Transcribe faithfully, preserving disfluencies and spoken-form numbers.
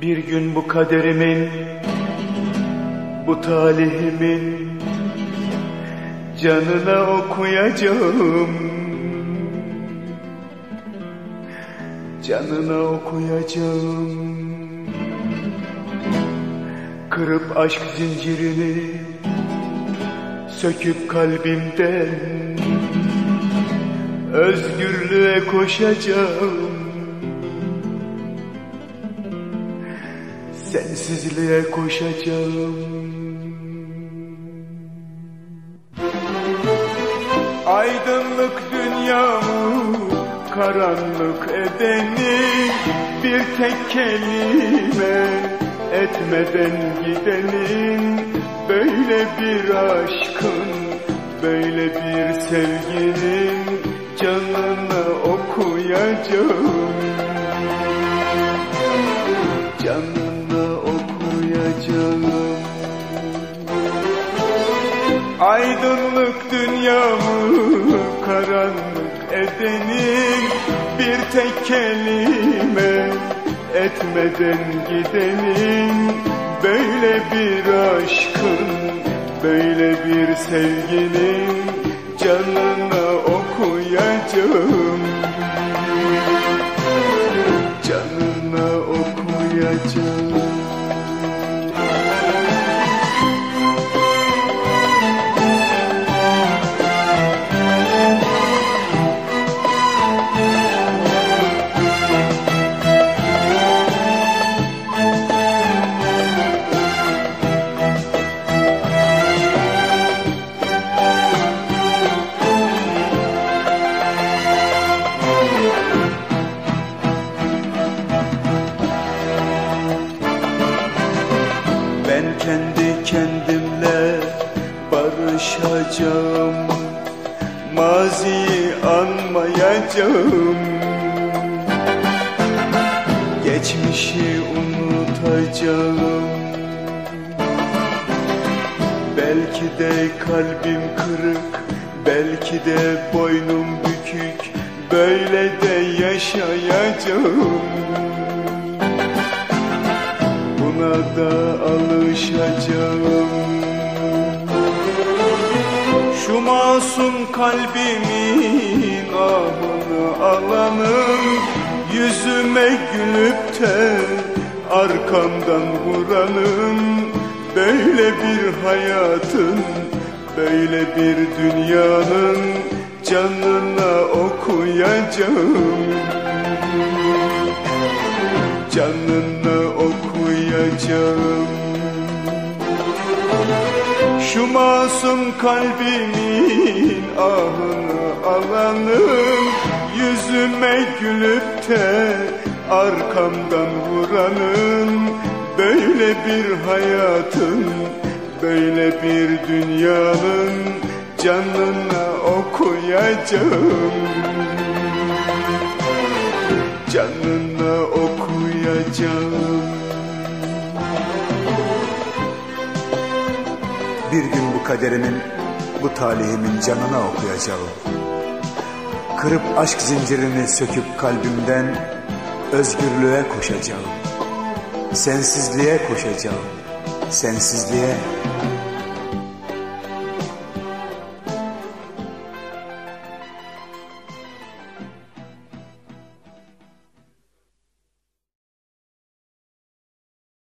Bir gün bu kaderimin, bu talihimin canına okuyacağım, canına okuyacağım. Kırıp aşk zincirini, söküp kalbimden özgürlüğe koşacağım. Sensizliğe koşacağım. Aydınlık dünyamı karanlık edeni bir tek kelime etmeden gidelim. Böyle bir aşkın, böyle bir sevginin canını okuyacağım, canını okuyacağım. Aydınlık dünyamı karanlık edenin bir tek kelime etmeden gidelim. Böyle bir aşkın, böyle bir sevginin canını okuyacağım, canını okuyacağım. Ben kendi kendimle barışacağım, maziyi anmayacağım, geçmişi unutacağım. Belki de kalbim kırık, belki de boynum bükük, böyle de yaşayacağım. Buna da alışacağım. Şu masum kalbimin ahını alanın, yüzüme gülüp de arkamdan vuranın, böyle bir hayatın, böyle bir dünyanın canına okuyacağım, canına okuyacağım. Şu masum kalbimin ahını alanın, yüzüme gülüp de arkamdan vuranın, böyle bir hayatın, böyle bir dünyanın canına okuyacağım, canına okuyacağım. Bir gün bu kaderimin, bu talihimin canına okuyacağım. Kırıp aşk zincirini söküp kalbimden özgürlüğe koşacağım. Sensizliğe koşacağım, sensizliğe.